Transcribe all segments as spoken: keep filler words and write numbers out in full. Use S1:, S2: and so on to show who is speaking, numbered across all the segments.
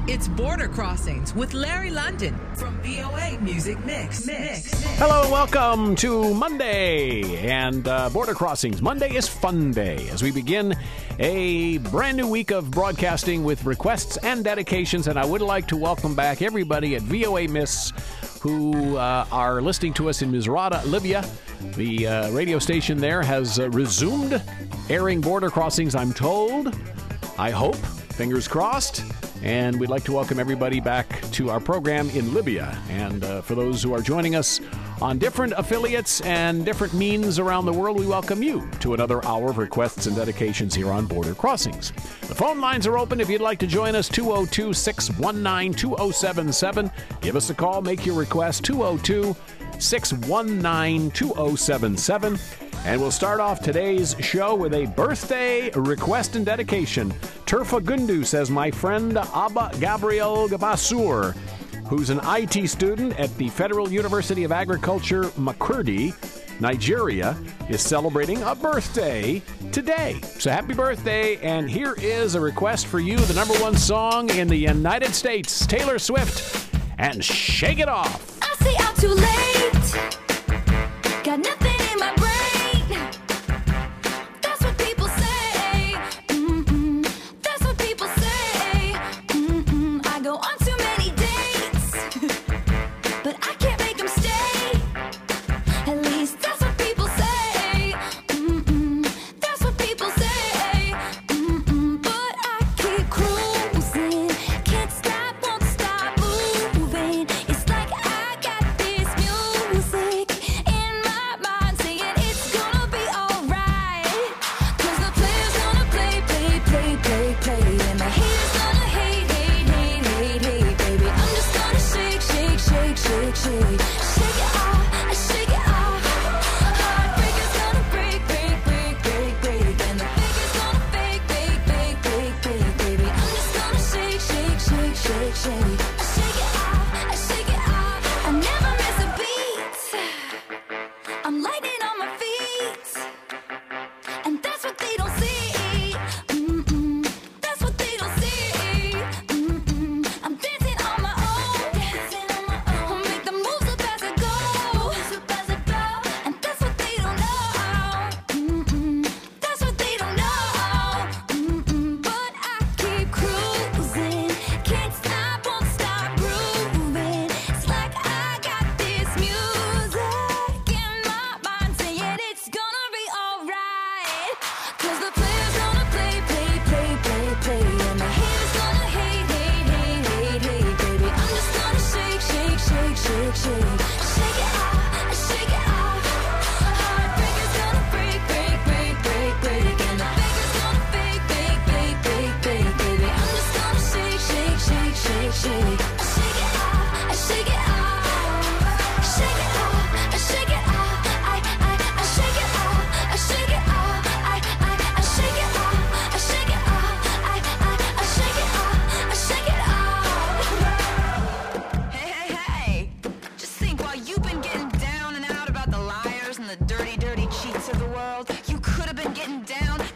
S1: It's Border Crossings with Larry London from V O A Music Mix. Mix. Mix.
S2: Hello and welcome to Monday and uh, Border Crossings. Monday is Fun Day as we begin a brand new week of broadcasting with requests and dedications. And I would like to welcome back everybody at V O A Miss who uh, are listening to us in Misrata, Libya. The uh, radio station there has uh, resumed airing Border Crossings, I'm told. I hope. Fingers crossed. And we'd like to welcome everybody back to our program in Libya. And uh, for those who are joining us on different affiliates and different means around the world, we welcome you to another hour of requests and dedications here on Border Crossings. The phone lines are open if you'd like to join us, two oh two, six one nine, two oh seven seven. Give us a call, make your request, two oh two, six one nine, two oh seven seven. And we'll start off today's show with a birthday request and dedication. Turfa Gundu says, my friend Abba Gabriel Gabasur, who's an I T student at the Federal University of Agriculture, Makurdi, Nigeria, is celebrating a birthday today. So happy birthday, and here is a request for you, the number one song in the United States, Taylor Swift, and Shake It Off.
S3: I say I'm too late, got nothing in my brain.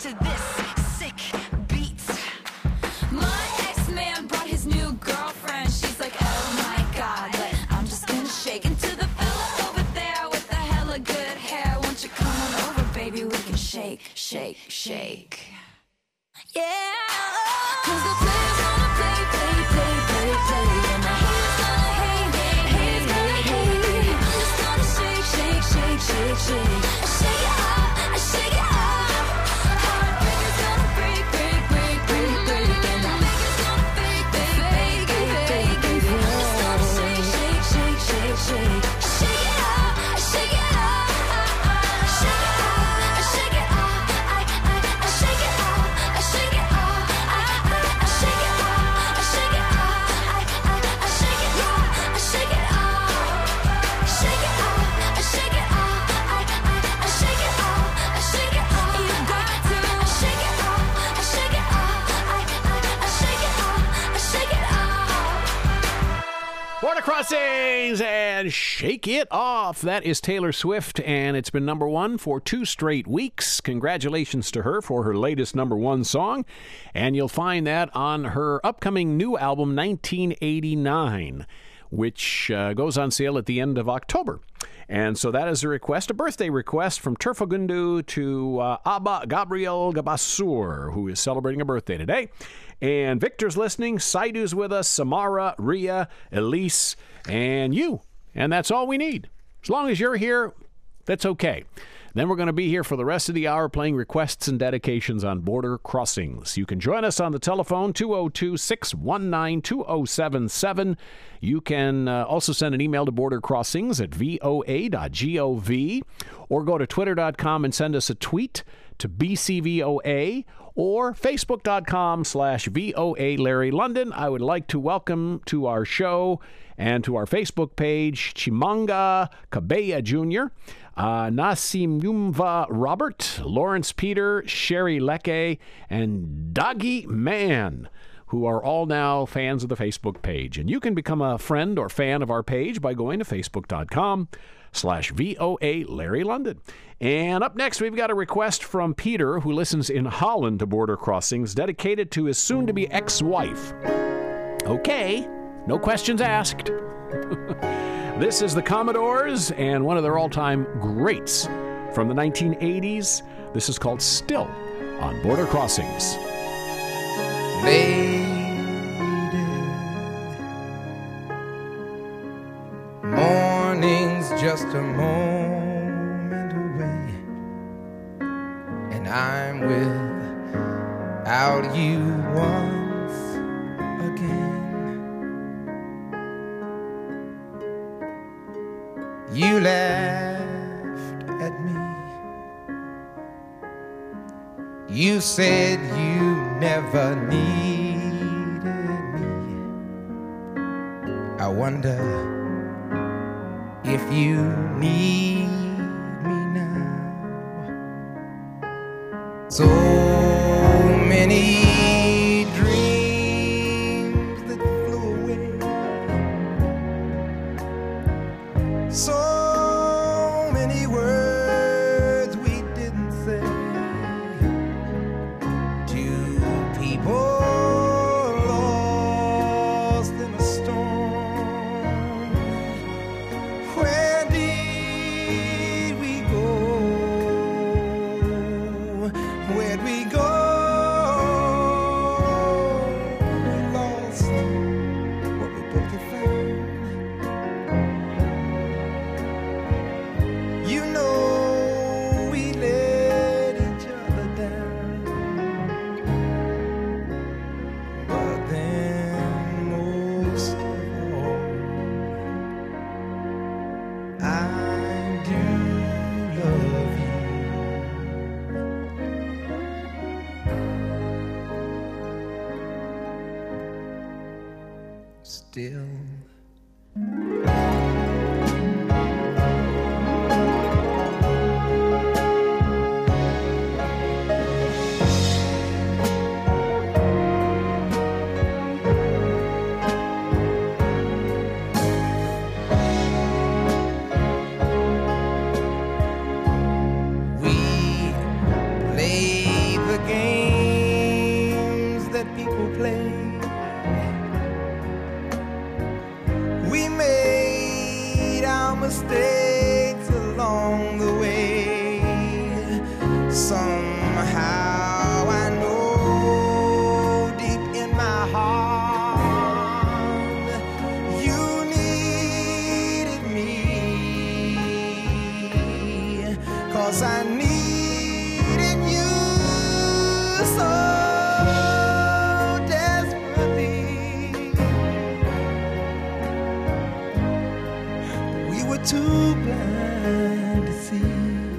S3: New girlfriend.
S2: Crossings and Shake It Off. That is Taylor Swift, and it's been number one for two straight weeks. Congratulations to her for her latest number one song, and you'll find that on her upcoming new album, nineteen eighty-nine, which uh, goes on sale at the end of October. And so that is a request, a birthday request from Turfagundu to uh, Abba Gabriel Gabassur, who is celebrating a birthday today. And Victor's listening, Saidu's with us, Samara, Ria, Elise, and you. And that's all we need. As long as you're here, that's okay. Then we're going to be here for the rest of the hour playing requests and dedications on Border Crossings. You can join us on the telephone, two oh two, six one nine, two oh seven seven. You can uh, also send an email to Border Crossings at v o a dot gov, or go to twitter dot com and send us a tweet to B C V O A, or facebook.com slash VOA Larry London. I would like to welcome to our show and to our Facebook page Chimanga Kabeya Junior, uh, Nasimumva Robert, Lawrence Peter, Sherry Lecke, and Doggy Man, who are all now fans of the Facebook page. And you can become a friend or fan of our page by going to facebook.com slash VOA Larry London. And up next, we've got a request from Peter, who listens in Holland to Border Crossings, dedicated to his soon-to-be ex-wife. Okay, no questions asked. This is the Commodores and one of their all-time greats from the nineteen eighties. This is called Still on Border Crossings.
S4: Lady, morning's just a moment away, and I'm without you once again. You laughed at me. You said you never needed me. I wonder if you need me now. So many dreams that flew away, so many words we didn't say to people lost in a storm. Where did we go? Where'd we go? We lost what we both had found. You know we let each other down, but then most of all, I do love you. Still. We play the games that people play. We made our mistakes along the way. Somehow I know deep in my heart you needed me, 'cause I needed you so desperately. We were too blind to see.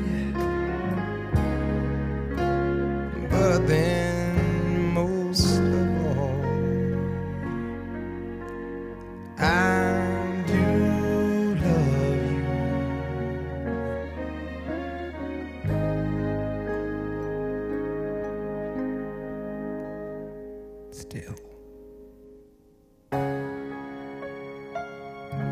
S4: But then most of all, I do love you. Still.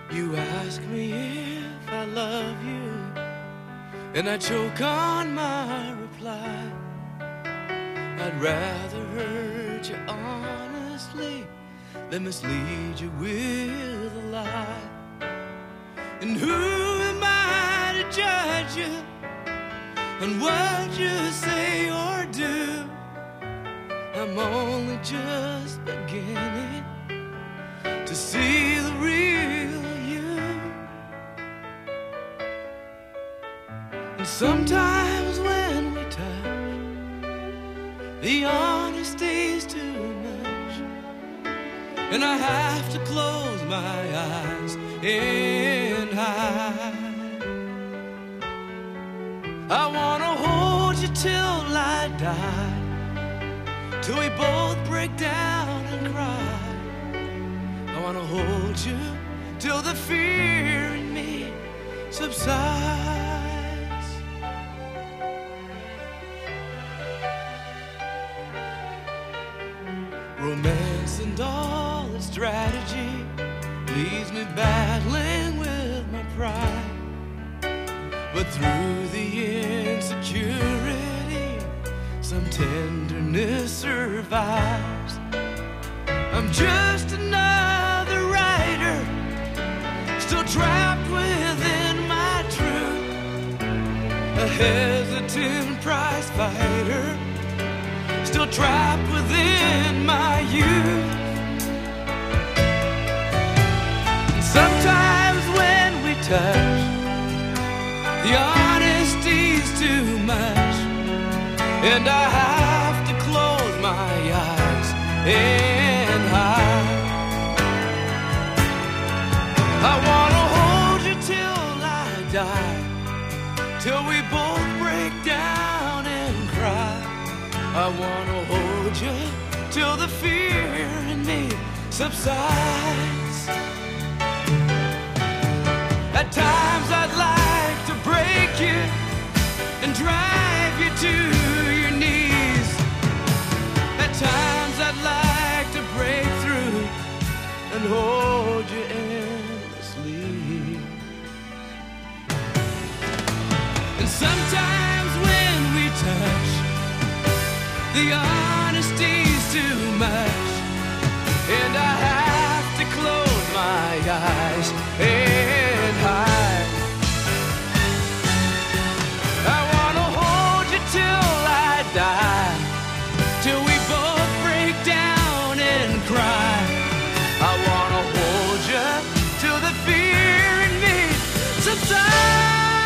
S4: You ask me if I love you, and I choke on my reply. I'd rather hurt you honestly than mislead you with a lie. And who am I to judge you on what you say or do? I'm only just beginning to see the real you. And sometimes when we touch, the honesty's too much, and I have to close my eyes and hide. I wanna hold you till I die, till we both break down and cry. I wanna hold you till the fear in me subsides. Romance and all its strategy leaves me battling with my pride. But through the insecurity, some tenderness survives. I'm just another writer, still trapped within my truth. A hesitant prize fighter, still trapped within my youth. And sometimes when we touch, the honesty's too much, and I have to close my eyes and hide. I wanna hold you till I die, till we both break down and cry. I wanna hold you till the fear in me subsides. At times I'd like to break you and drive you to your knees. At times I'd like to break through and hold you endlessly. And sometimes when we touch, the honesty's too much, and I have to close my eyes and hide. I wanna hold you till I die, till we both break down and cry. I wanna hold you till the fear in me subsides.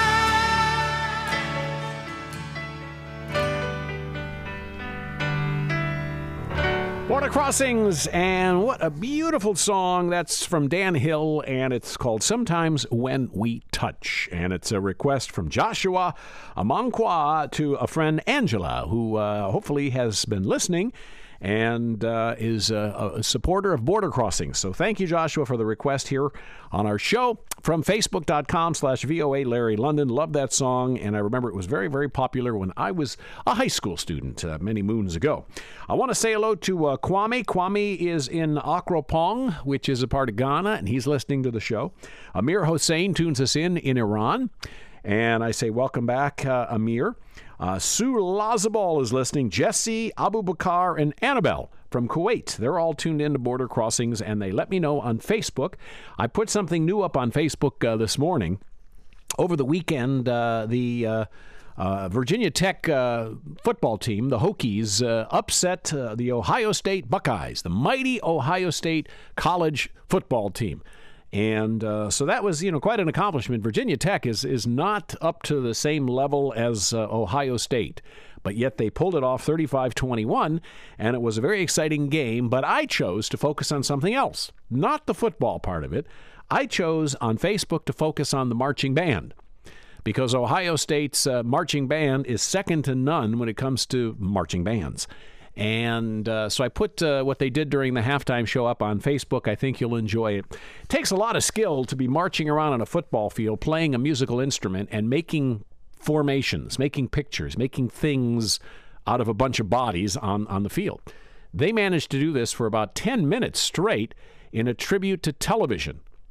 S2: Border Crossings, and what a beautiful song. That's from Dan Hill, and it's called Sometimes When We Touch. And it's a request from Joshua Amankwa to a friend, Angela, who uh, hopefully has been listening and uh, is a, a supporter of Border Crossings. So thank you, Joshua, for the request here on our show from facebook.com slash VOA Larry London. Love that song, and I remember it was very, very popular when I was a high school student uh, many moons ago. I want to say hello to uh, Kwame. Kwame is in Akropong, which is a part of Ghana, and he's listening to the show. Amir Hossein tunes us in in Iran, and I say welcome back, uh, Amir. Uh, Sue Lazabal is listening. Jesse, Abu Bakar, and Annabelle from Kuwait. They're all tuned into Border Crossings, and they let me know on Facebook. I put something new up on Facebook uh, this morning. Over the weekend, uh, the uh, uh, Virginia Tech uh, football team, the Hokies, uh, upset uh, the Ohio State Buckeyes, the mighty Ohio State college football team. And uh, so that was, you know, quite an accomplishment. Virginia Tech is is not up to the same level as uh, Ohio State, but yet they pulled it off thirty-five twenty-one, and it was a very exciting game. But I chose to focus on something else, not the football part of it. I chose on Facebook to focus on the marching band, because Ohio State's uh, marching band is second to none when it comes to marching bands. And uh, so I put uh, what they did during the halftime show up on Facebook. I think you'll enjoy it. It takes a lot of skill to be marching around on a football field, playing a musical instrument, and making formations, making pictures, making things out of a bunch of bodies on, on the field. They managed to do this for about ten minutes straight in a tribute to television.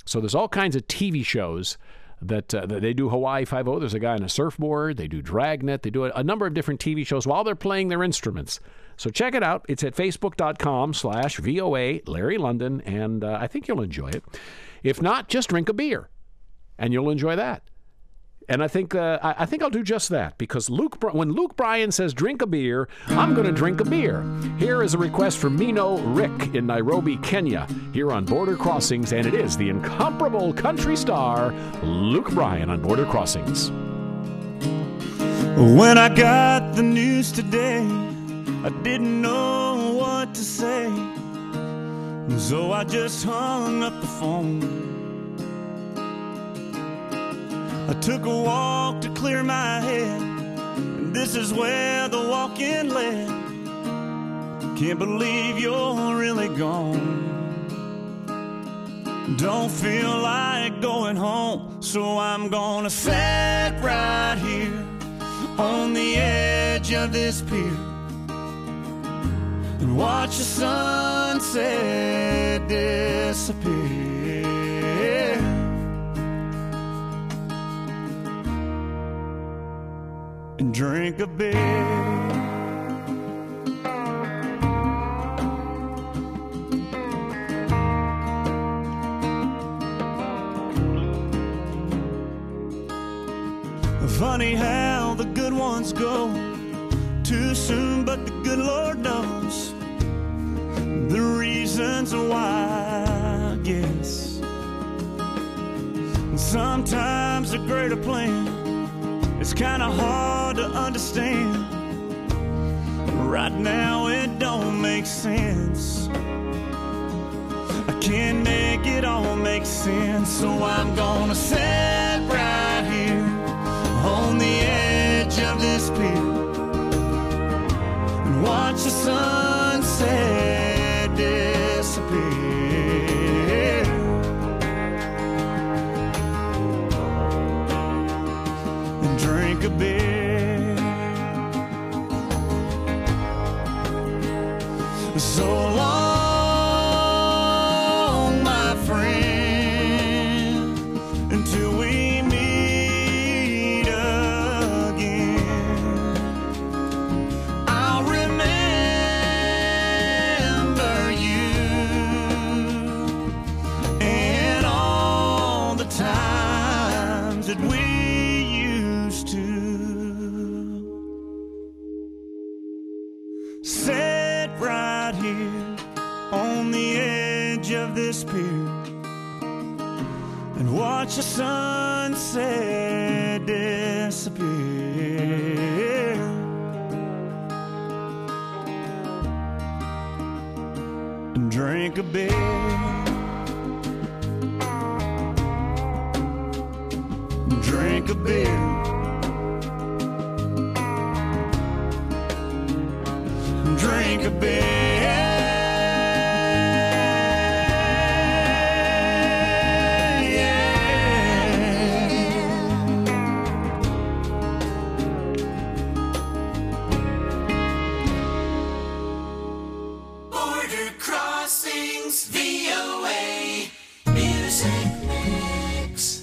S2: So there's all kinds of T V shows that, uh, that they do Hawaii Five-O. There's a guy on a surfboard. They do Dragnet. They do a, a number of different T V shows while they're playing their instruments. So check it out. It's at facebook.com slash VOA Larry London, and uh, I think you'll enjoy it. If not, just drink a beer, and you'll enjoy that. And I think uh, I, I think I'll do just that, because Luke, when Luke Bryan says drink a beer, I'm going to drink a beer. Here is a request from Mino Rick in Nairobi, Kenya, here on Border Crossings, and it is the incomparable country star Luke Bryan on Border Crossings.
S5: When I got the news today, I didn't know what to say, so I just hung up the phone. I took a walk to clear my head, and this is where the walk-in led. Can't believe you're really gone. Don't feel like going home, so I'm gonna sit right here on the edge of this pier and watch the sunset disappear. And drink a beer. Funny how the good ones go too soon, but the good Lord knows the reasons why, I guess. Sometimes a greater plan, it's kind of hard to understand. Right now it don't make sense. I can't make it all make sense, so I'm gonna sit right here on the edge of this pier and watch the sunset disappear. And drink a beer. So long, my friend, until we meet again. I'll remember you and all the times that we used to sit right here on the edge of this pier and watch the sunset disappear. And drink a beer. Drink a beer. Drink a beer.
S6: Border Crossings, V O A Music Mix.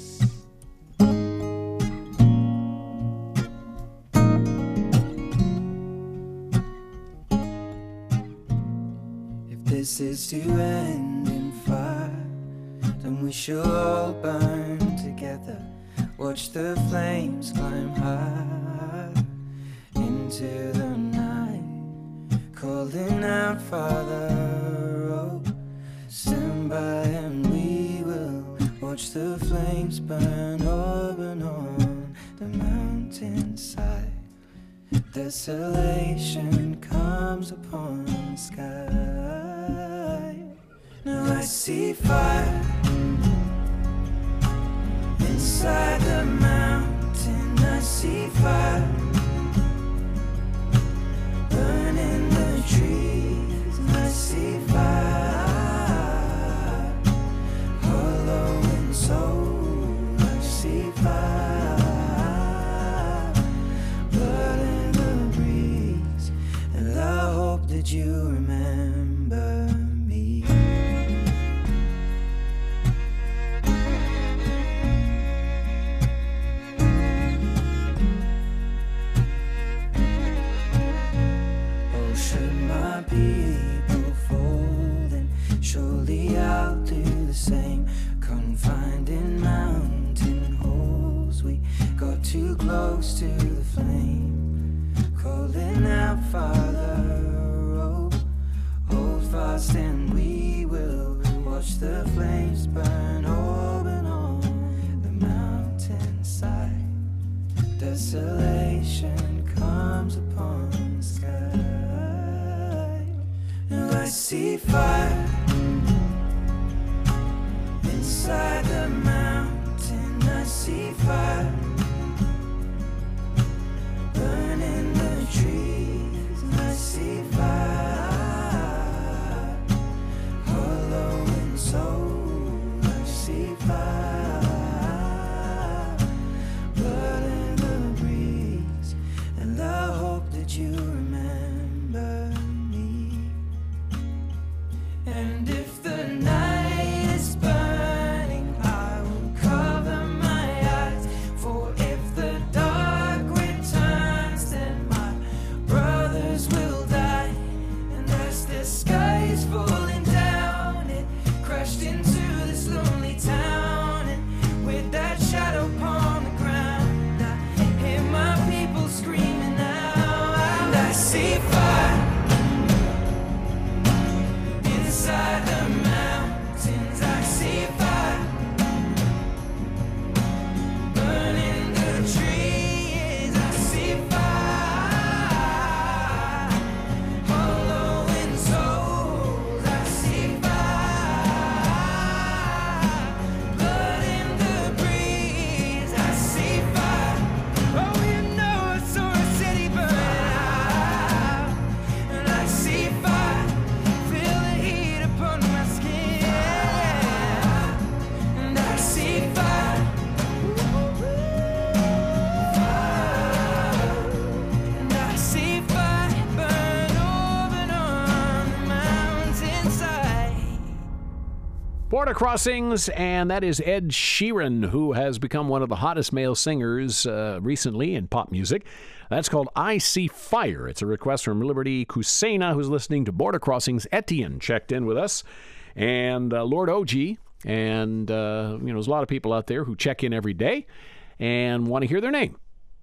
S7: If this is to end in fire, then we shall all burn together. Watch the flames climb high into the night, calling out, Father, oh, stand by and we will watch the flames burn open on the mountainside. Desolation comes upon the sky. Now I see fire inside the mountain. I see fire burning the trees. I see fire hollow and soul. I see fire blood in the breeze, and I hope that you remember me. lost and we will watch the flames burn open on the mountainside. Desolation comes upon the sky, and I see fire inside the mountain. I see fire burning the trees. I see fire hollow and soul. I see fire blood in the breeze, and I hope that you remember me. And if the night is burning, I will cover my eyes. For if the dark returns, then my brothers will die. And as the sky is falling down, it crashed into this lonely town. And with that shadow upon the ground, I hear my people screaming out. And I see fire inside the mountains. I see fire burning the trees. I see fire hollow in souls. I see fire blood in the breeze. I see fire. Oh, you know I saw a city burn out. And I see fire, feel the heat upon my skin. And I see fire, fire. And I see fire burn open on the mountainside.
S2: Border Crossings, and that is Ed Sheeran, who has become one of the hottest male singers uh, recently in pop music. That's called I See Fire. It's a request from Liberty Kusena, who's listening to Border Crossings. Etienne checked in with us, and uh, Lord O G, and uh, you know, there's a lot of people out there who check in every day and want to hear their name.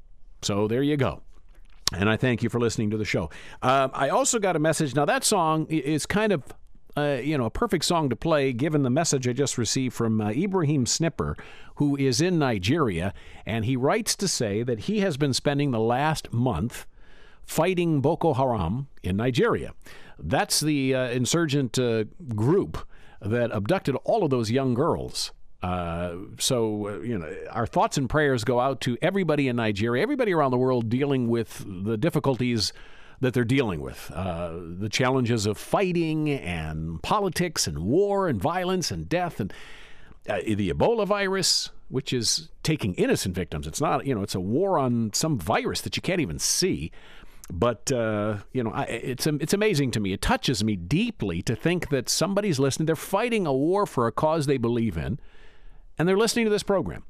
S2: So there you go. And I thank you for listening to the show. Uh, I also got a message. Now, that song i- is kind of, uh, you know, a perfect song to play given the message I just received from uh, Ibrahim Snipper, who is in Nigeria. And he writes to say that he has been spending the last month fighting Boko Haram in Nigeria. That's the uh, insurgent uh, group that abducted all of those young girls. Uh, so, uh, you know, our thoughts and prayers go out to everybody in Nigeria, everybody around the world dealing with the difficulties that they're dealing with, uh, the challenges of fighting and politics and war and violence and death and uh, the Ebola virus, which is taking innocent victims. It's not, you know, it's a war on some virus that you can't even see. But, uh, you know, I, it's it's amazing to me. It touches me deeply to think that somebody's listening. They're fighting a war for a cause they believe in, and they're listening to this program.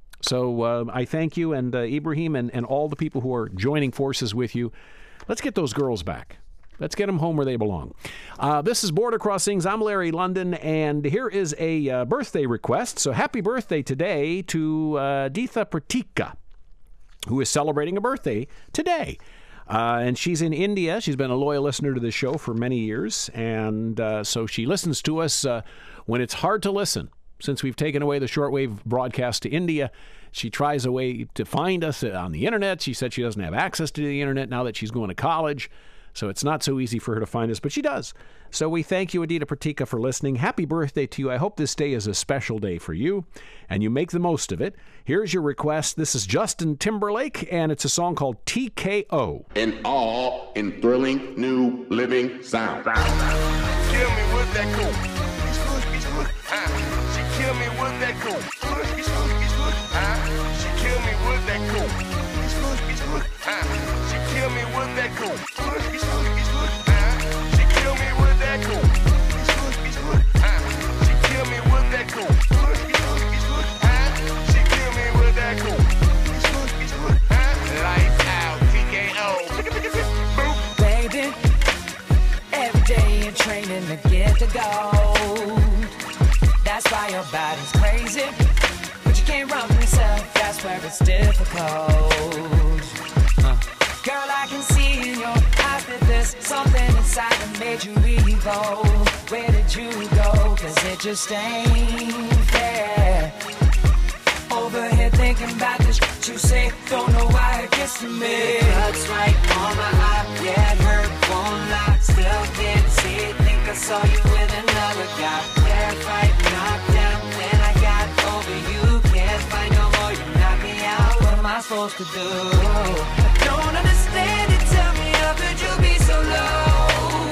S2: So uh, I thank you, and uh, Ibrahim, and, and all the people who are joining forces with you. Let's get those girls back. Let's get them home where they belong. Uh, this is Border Crossings. I'm Larry London, and here is a uh, birthday request. So happy birthday today to uh, Ditha Pratika, who is celebrating a birthday today. Uh, and she's in India. She's been a loyal listener to the show for many years. And uh, so she listens to us uh, when it's hard to listen. Since we've taken away the shortwave broadcast to India, she tries a way to find us on the internet. She said she doesn't have access to the internet now that she's going to college. So it's not so easy for her to find us, but she does. So we thank you, Adita Pratika, for listening. Happy birthday to you. I hope this day is a special day for you, and you make the most of it. Here's your request. This is Justin Timberlake, and it's a song called T K O.
S8: And all in thrilling new living sound.
S9: Kill me with that cool. She kill me with that cool. She kill me with that cool. She kill me with that cool. She kill me with that cool. She kill me with that cool. She kill me with that cool. Lights out, T K O.
S10: Baby, every day you're training to get the gold. That's why your body's crazy, but you can't run from yourself. That's where it's difficult. Huh. Girl, I can see in your eyes that there's something inside that made you evil. did you go? Cause it just ain't fair. Over here thinking about the shit you say. Don't know why it gets to me. Cuts right on my eye, yeah, it hurt, won't lie. Still can't see it, think I saw you with another guy. Terrified, knocked down, then I got over you. Can't find no more, you knock me out. What am I supposed to do? I don't understand it, tell me how could you be so low?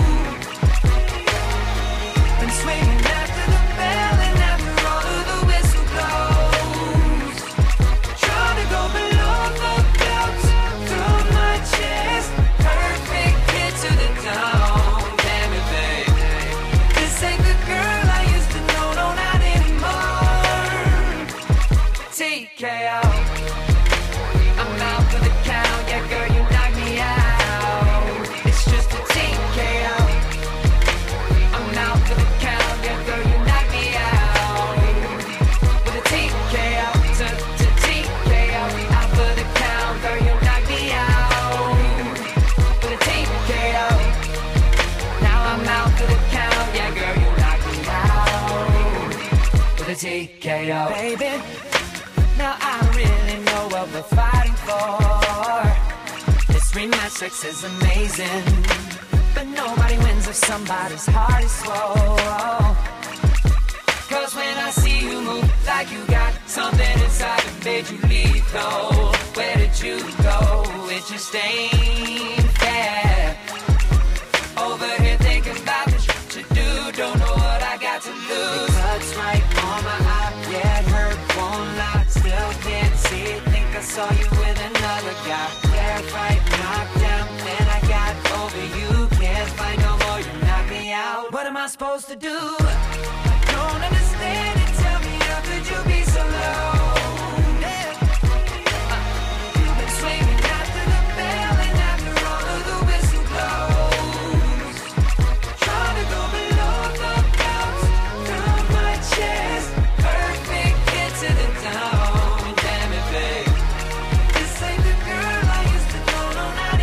S10: Been swinging after the bell and after all of the whistle blows. Trying to go below the belt, through my chest. Perfect hit to the dome. Damn it, babe. This ain't the girl I used to know, no, not anymore. T K O. I'm out for the count, yeah, girl, you knock me out. It's just a T K O. I'm out for the count, yeah, girl, you knock me out. With a T K O, to, to T K O. Out for the count, girl, you knock me out. With a T K O. Now I'm out for the count, yeah, girl, you knock me out. With a T K O. Baby, now I don't really know what we're fighting for. This rematch sex is amazing, but nobody wins if somebody's heart is swole. Cause when I see you move like you got something inside that made you lethal, where did you go? It just ain't fair. Over here thinking about the shit you do, don't know what I got to lose. It cuts right on my eye, yeah, it hurt, won't lie. Still can't see it, think I saw you with another guy. Terrified, knocked down, then I got over you. Can't find no more, you knock me out. What am I supposed to do? I don't understand it, tell me how could you be so low? Yeah. Uh, you've been swinging after the bell and after all of the whistle blows. Trying to go below the belt, through my chest. Perfect hit to the dome. Damn it, babe. This ain't the girl I used to know, no, not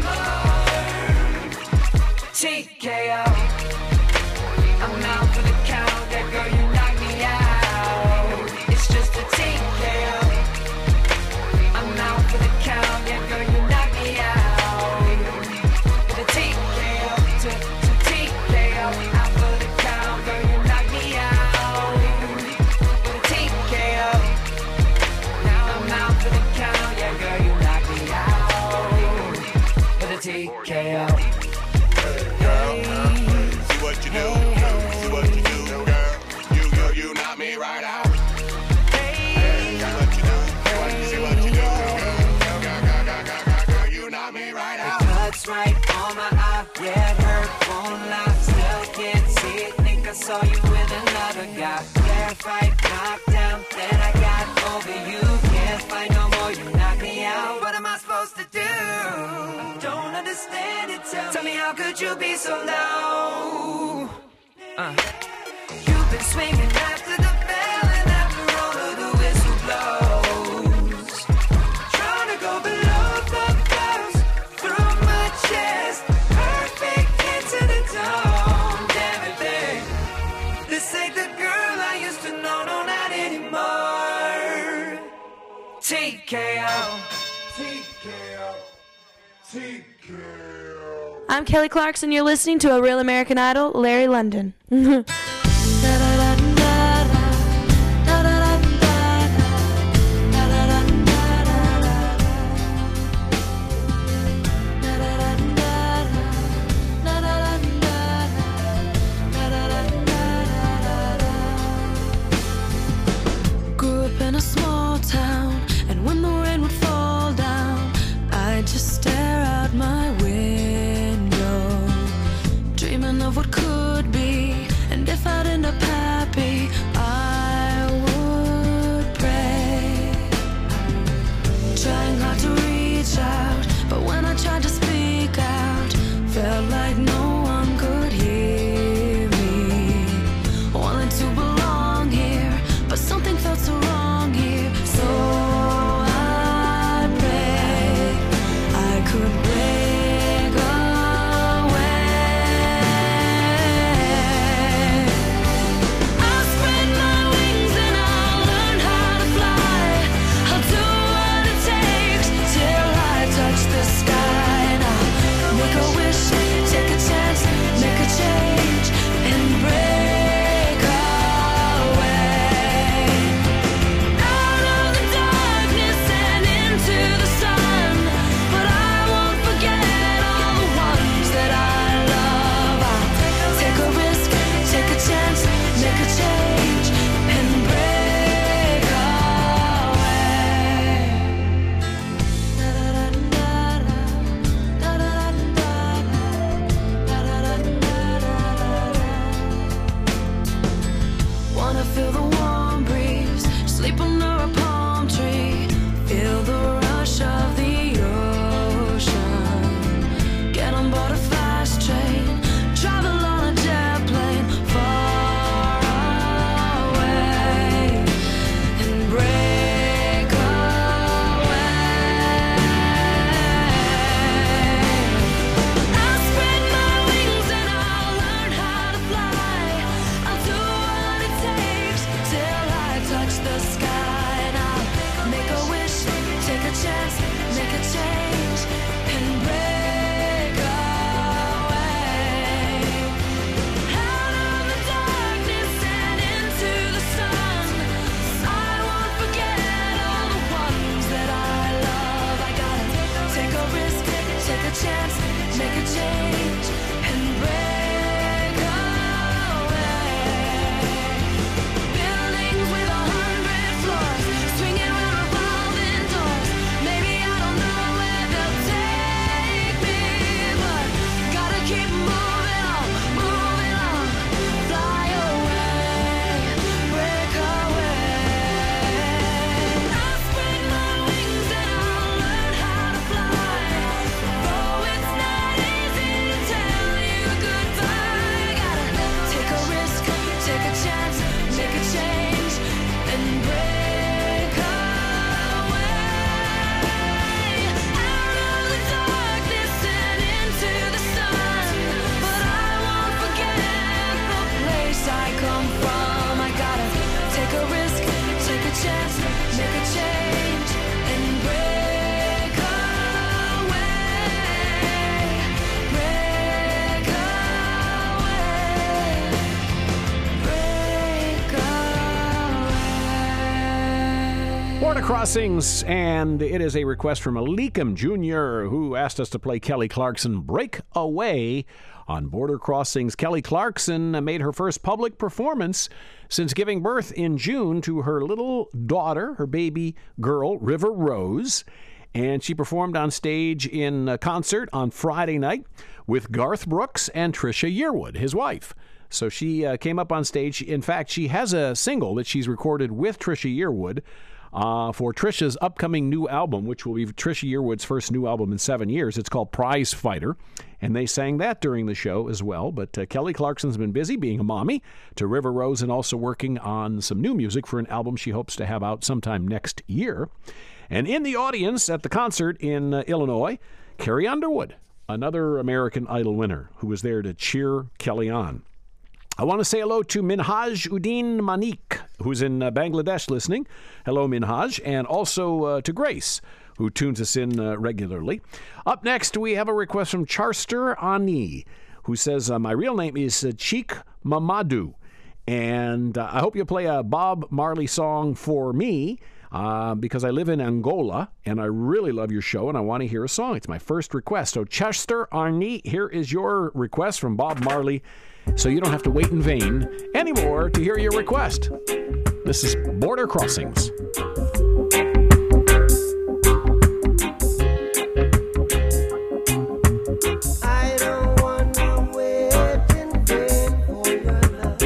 S10: anymore. T K O. I'm out for the count, that girl, you knock me out. It's just a T K O. I'm out for the count, yeah, girl, you knock me out. With a T K O, to, to T K O. Out for the count, girl, you knock me out. With a T K O. Now I'm out for the count, yeah, girl, you knock me out. With a T K O.
S9: See what you do, see what you do, girl. You, you, you knock me right out. Hey, see what you do, see what you do, girl. Girl, girl, girl, girl, girl, girl, you knock me right out.
S10: It cuts right on my eye, yeah, it hurt, won't lie. Still can't see it, think I saw you with another guy. Terrified, knocked down, then I got over you. Can't find no more, you knock me out. What am I supposed to do? Don't understand it, tell, tell me how could you be so low? Uh. You've been swinging after the bell and after all of the whistle blows. Trying to go below the belt, through my chest. Perfect hit to the dome. Damn it, babe. This ain't the girl I used to know, no, not anymore. T K O.
S9: T K O. T K O.
S11: I'm Kelly Clarkson. You're listening to A Real American Idol, Larry London.
S3: Grew up in a small town, and when the rain would fall down, I'd just stare out my window, dreaming of what could be. And if chance to make a change and break away, break away, break away.
S2: Border Crossings, and it is a request from Alikem Junior, who asked us to play Kelly Clarkson, Break Away, on Border Crossings. Kelly Clarkson made her first public performance since giving birth in June to her little daughter, her baby girl, River Rose. And she performed on stage in a concert on Friday night with Garth Brooks and Trisha Yearwood, his wife. So she uh, came up on stage. In fact, she has a single that she's recorded with Trisha Yearwood uh, for Trisha's upcoming new album, which will be Trisha Yearwood's first new album in seven years. It's called Prize Fighter, and they sang that during the show as well. But uh, Kelly Clarkson's been busy being a mommy to River Rose and also working on some new music for an album she hopes to have out sometime next year. And in the audience at the concert in uh, Illinois, Carrie Underwood, another American Idol winner, who was there to cheer Kelly on. I want to say hello to Minhaj Uddin Manik, who's in uh, Bangladesh listening. Hello, Minhaj. And also uh, to Grace, who tunes us in uh, regularly. Up next, we have a request from Charster Ani, who says, uh, my real name is uh, Cheek Mamadou, and uh, I hope you'll play a Bob Marley song for me, uh, because I live in Angola, and I really love your show, and I want to hear a song. It's my first request. So, Charster Ani, here is your request from Bob Marley, so you don't have to wait in vain anymore to hear your request. This is Border Crossings.
S12: I don't wanna wait in vain for your love.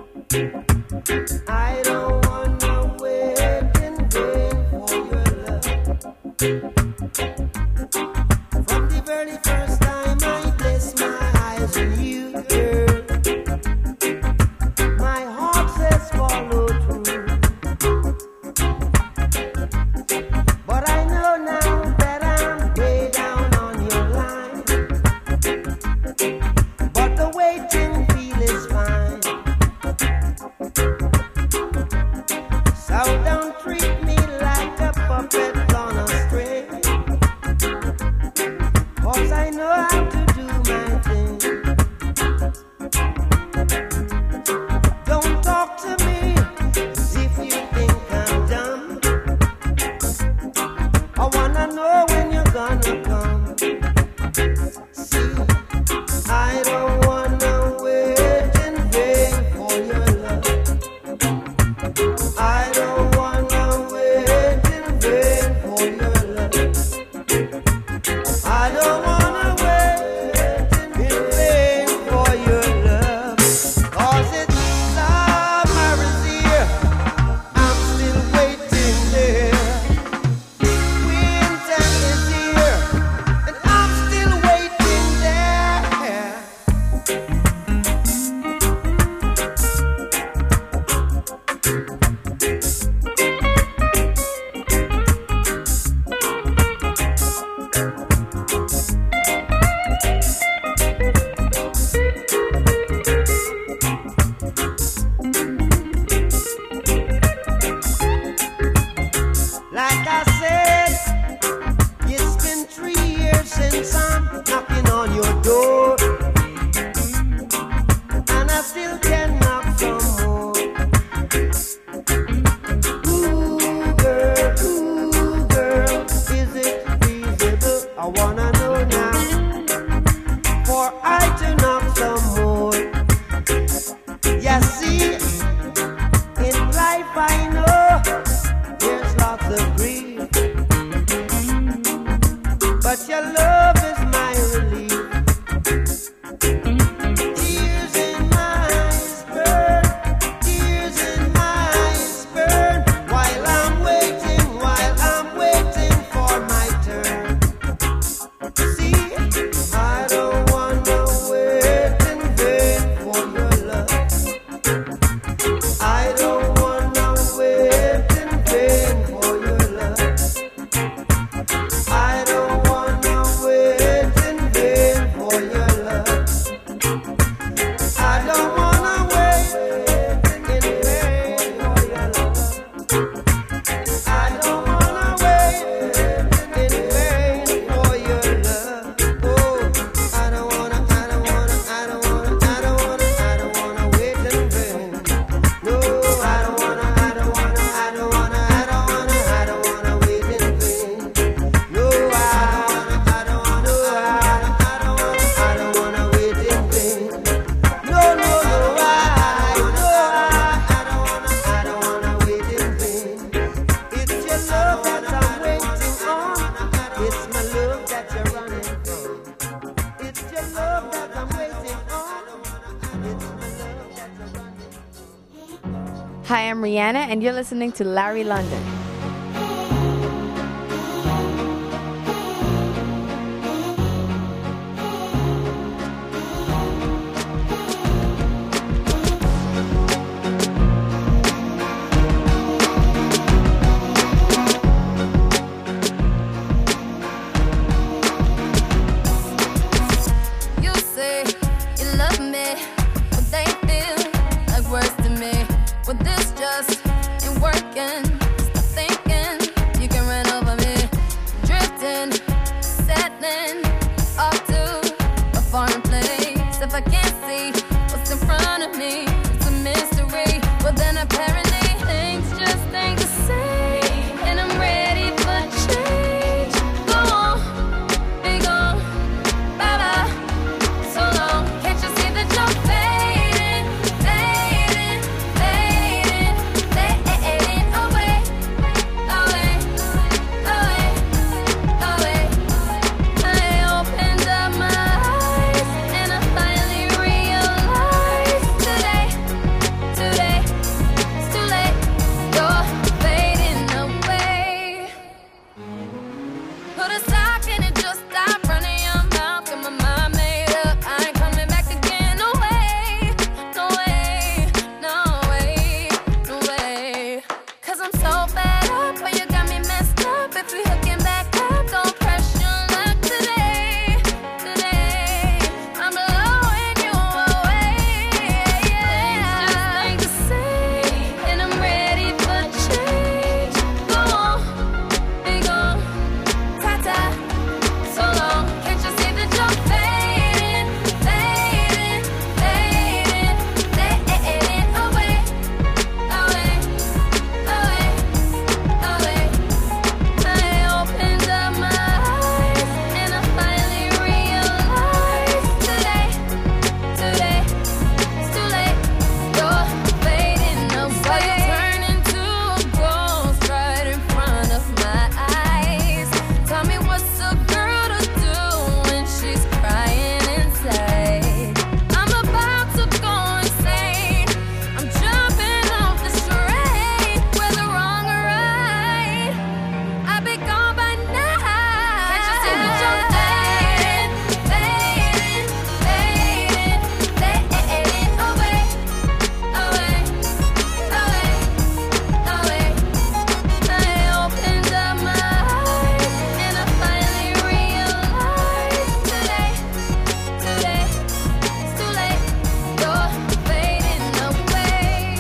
S12: I don't wanna wait in vain for your love. From the very first time I placed my eyes on you, girl, my heart says follow through. But I know now that I'm way down on your line. But the waiting feel is fine. So don't treat me like a puppet on a string. 'Cause I know how to do my thing. Don't talk to me as if you think I'm dumb. I wanna know when you're gonna come. See, I don't wanna wait in vain for your love. I don't wanna wait in vain for your love. I don't wanna wait in vain for your love. 'Cause it's summer is here. I'm still waiting there. Winter is here, and I'm still waiting there. Like I said, it's been three years since I'm knocking on your door, and I still can knock some more. Ooh, girl, ooh, girl, is it feasible? I wanna know now, for I to knock some more. Yeah, see, in life I know there's lots of grief, but your love is my relief. Tears in my eyes burn, tears in my eyes burn, while I'm waiting, while I'm waiting for my turn. See, I don't wanna wait in vain for your love.
S13: Hi, I'm Rihanna, and you're listening to Larry London.
S3: You say you love me, but they feel like words to me. But this just ain't working. Stop thinking you can run over me. Drifting, settling off to a foreign place. If I can't see what's in front of me, it's a mystery. Well then apparently things just ain't the same, and I'm ready for change. Go on, be gone, bye bye. So long, can't you see that you're fading, fading, fading, fading away, away, away, away. I opened up my eyes and I finally realized today, today, it's too late. You're fading away. Put a sock in it, just stop running your mouth. Got my mind made up, I ain't coming back again. No way, no way, no way, no way. Cause I'm so fed up, but you got me messed up. If we hooking back up, don't press your luck today, today. I'm blowing you away. Things just ain't the same, and I'm ready for change. Go on, be gone, ta-ta. So long, can't you see that you're fading, fading, fading, fading away, away, away, away. I opened up my eyes and I finally realized today, today, it's too late. You're fading away. You turn into a ghost right in front of my eyes. Tell me what's a girl to do when she's crying inside. I'm about to go insane. I'm jumping off this train, whether wrong or right. I'll be gone by now. Can't you see that you're fading, fading, fading, fading away, away, away, away. I opened up my eyes and I finally realized today, today, it's too late. You're fading away.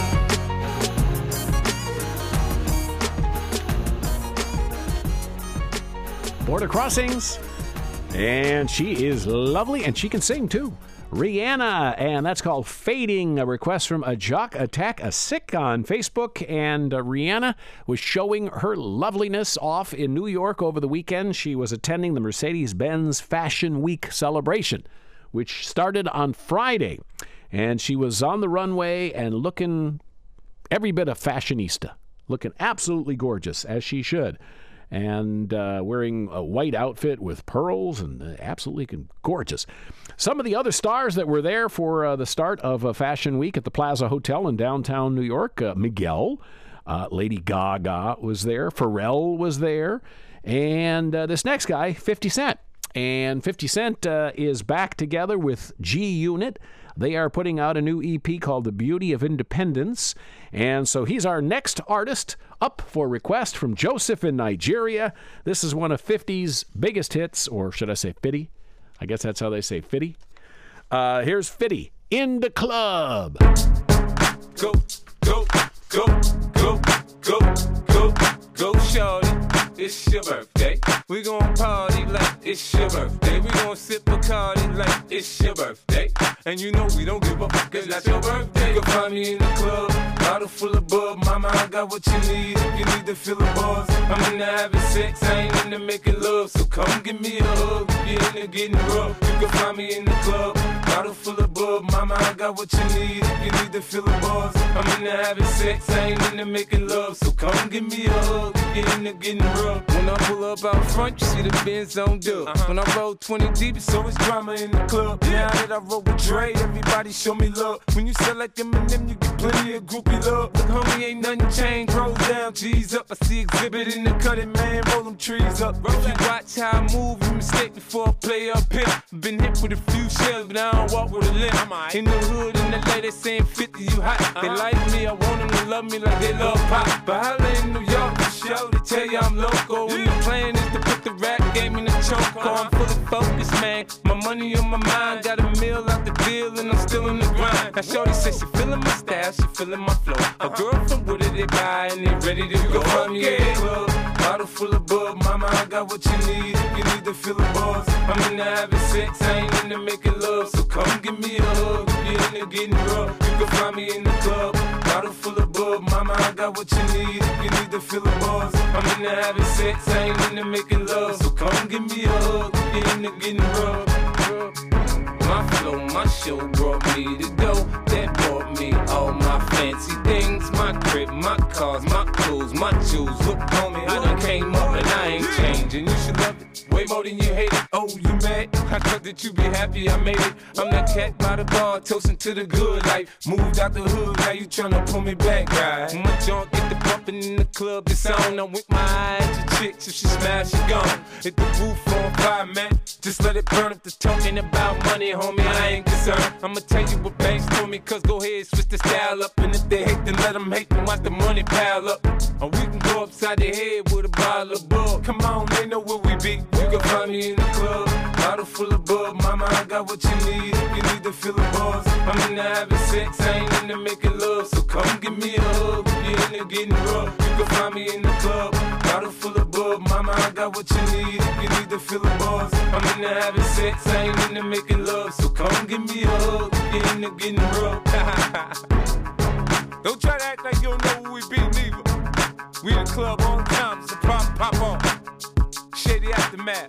S2: Border Crossings. And she is lovely, and she can sing too. Rihanna, and that's called Fading, a request from a Jock Attack a Sick on Facebook. And uh, Rihanna was showing her loveliness off in New York over the weekend. She was attending the Mercedes-Benz Fashion Week celebration, which started on Friday. And she was on the runway and looking every bit of fashionista, looking absolutely gorgeous, as she should. And uh, wearing a white outfit with pearls and uh, absolutely gorgeous. Some of the other stars that were there for uh, the start of uh, Fashion Week at the Plaza Hotel in downtown New York, uh, Miguel, uh, Lady Gaga was there, Pharrell was there, and uh, this next guy, fifty Cent. And fifty Cent uh, is back together with G-Unit. They are putting out a new E P called The Beauty of Independence. And so he's our next artist up for request from Joseph in Nigeria. This is one of fifty's biggest hits, or should I say fifty? I guess that's how they say fifty. Uh, here's fifty, In the Club.
S14: Go, go, go, go, go, go, go, shorty. It's your birthday. We gon' party like it's your birthday. We gon' sip Bacardi like it's your birthday. And you know we don't give a fuck, it's not your birthday. You can find me in the club, bottle full of bub. Mama, I got what you need if you need to feel the buzz. I'm into having sex, I ain't into making love. So come give me a hug if you're into getting rough. You can find me in the club, bottle full of bub. Mama, I got what you need if you need to fill the bars. I'm into having sex, I ain't into making love. So come give me a hug, get into getting rough. When I pull up out front, you see the Benz on dub. Uh-huh. When I roll twenty deep, it's always drama in the club. Yeah. Now that I roll with Dre, everybody show me love. When you sell like Eminem, you get plenty of groupie love. Look, homie, ain't nothing changed. Roll down, G's up. I see exhibit in the cutting, man. Roll them trees up. Roll if you watch how I move, you mistake before I play up here. Been hit with a few shells, but I don't walk with a limp. Right. In the hood, in the lady saying fifty, you hot. Uh-huh. They like me, I want them to love me like they love pop. But holla in New York, for show, they tell you I'm local. Yeah. And the plan is to put the rap game in the choke. Uh-huh. I'm fully focused, man. My money on my mind, got a meal out the deal, and I'm still in the grind. Now shorty says she feeling my style, she feeling my flow. A girl from Wooded, they buy, and they ready to go. Find me in the club, bottle full of bub. Mama, I got what you need if you need to fill the bars. I'm into having sex, I ain't into making love. So come give me a hug, if you're into getting rough. You can find me in the club, bottle full of bub. Mama, I got what you need if you need to fill the bars. I'm into having sex, I ain't into making love. So come give me a hug, if you're into getting rough. My flow, my show brought me the dough that brought me all my fancy things. My crib, my cars, my clothes, my jewels. Look, homie, I done came up and I ain't changing. You should love it way more than you hate it. Oh, you mad? I thought that you be happy I made it. I'm that cat by the bar, toasting to the good life. Moved out the hood, now you tryna pull me back, right? My junk get the bumping in the club, it's on. I'm with my eyes to chicks, if she smash, she gone. Hit the roof on fire, man. Just let it burn if the talking about money, homie, I ain't concerned. I'ma tell you what banks told me, cause go ahead, switch the style up. And if they hate, then let them hate, then watch the money pile up. Or we can go upside the head with a bottle of bug. Come on, they know where we be. You can find me in the club, bottle full of bub. Mama, I got what you need if you need to fill the bars. I'm into having sex, I ain't into making love. So come give me a hug if you're into getting rough. You can find me in the club, bottle full of bub. Mama, I got what you need if you need to fill the bars. I'm into having sex, I ain't into making love. So come give me a hug if you're into getting rough. Don't try to act like you don't know who we be, neither. We in the club all the time, it's a pop, pop on. Shady Aftermath.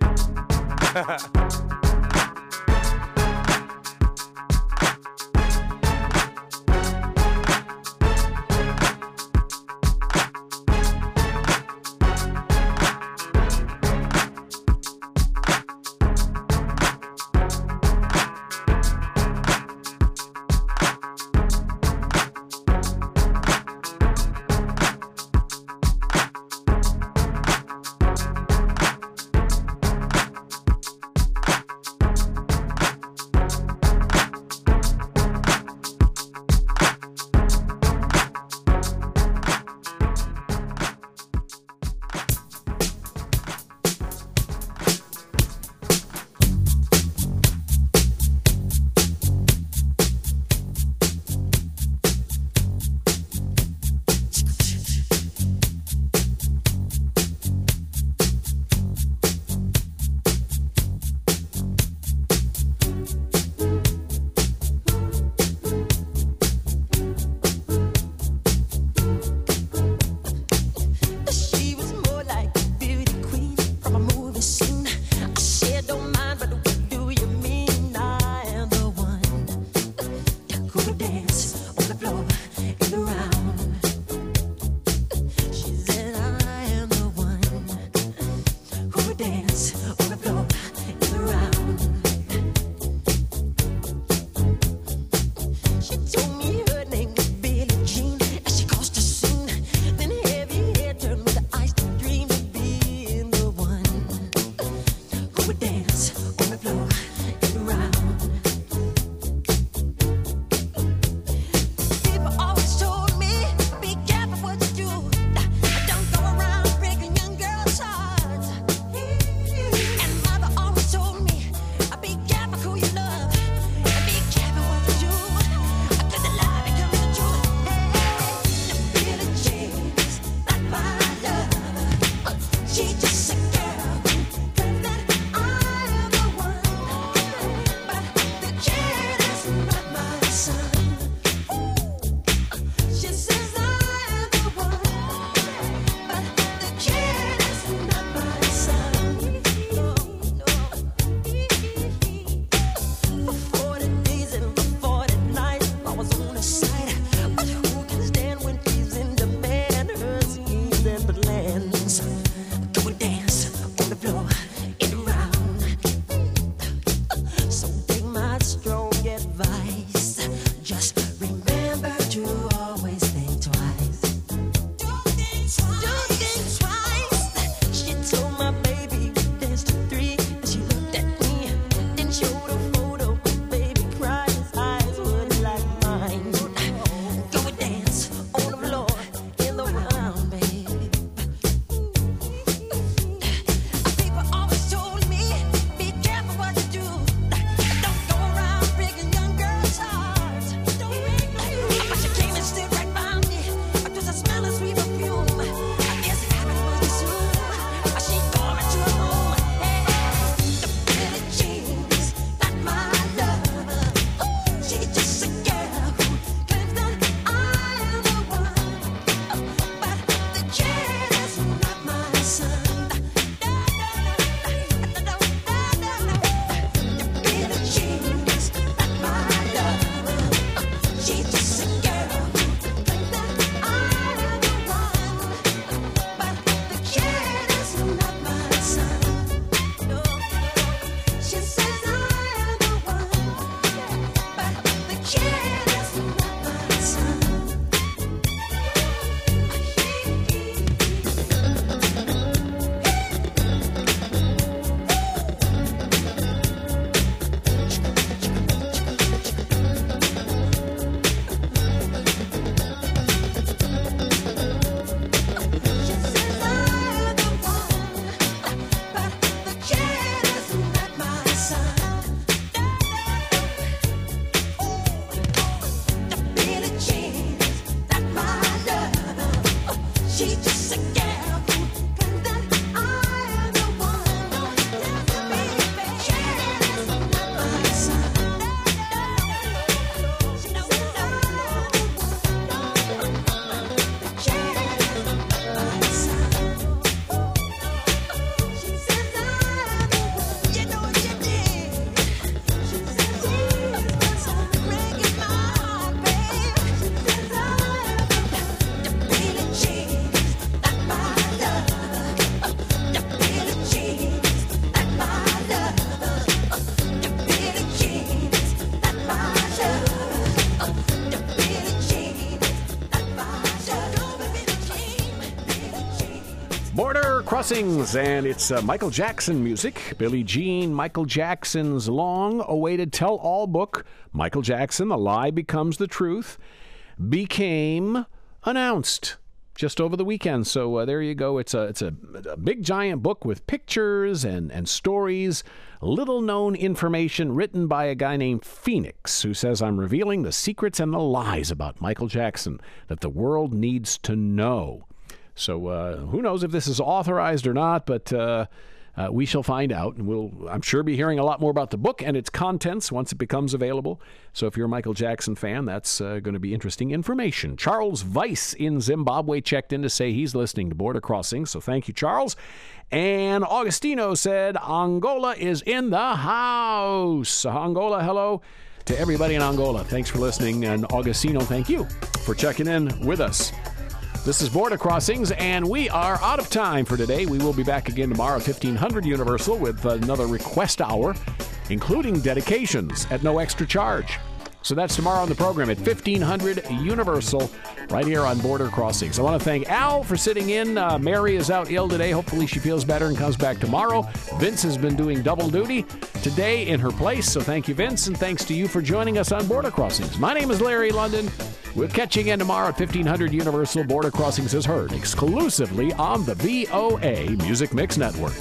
S2: Border Crossings, and it's uh, Michael Jackson music. Billie Jean, Michael Jackson's long-awaited tell-all book, Michael Jackson, The Lie Becomes the Truth, became announced just over the weekend. So uh, there you go. It's a it's a, a big, giant book with pictures and, and stories, little-known information written by a guy named Phoenix, who says, I'm revealing the secrets and the lies about Michael Jackson that the world needs to know. So uh, who knows if this is authorized or not, but uh, uh, we shall find out. And we'll, I'm sure, be hearing a lot more about the book and its contents once it becomes available. So if you're a Michael Jackson fan, that's uh, going to be interesting information. Charles Weiss in Zimbabwe checked in to say he's listening to Border Crossing. So thank you, Charles. And Augustino said Angola is in the house. Angola, hello to everybody in Angola. Thanks for listening. And Augustino, thank you for checking in with us. This is Border Crossings, and we are out of time for today. We will be back again tomorrow at fifteen hundred Universal with another request hour, including dedications at no extra charge. So that's tomorrow on the program at fifteen hundred Universal, right here on Border Crossings. I want to thank Al for sitting in. Uh, Mary is out ill today. Hopefully she feels better and comes back tomorrow. Vince has been doing double duty today in her place. So thank you, Vince, and thanks to you for joining us on Border Crossings. My name is Larry London. We'll catch you again tomorrow at fifteen hundred Universal. Border Crossings is heard exclusively on the V O A Music Mix Network.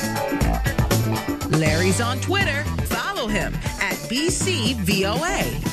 S1: Larry's on Twitter. Follow him at B C V O A.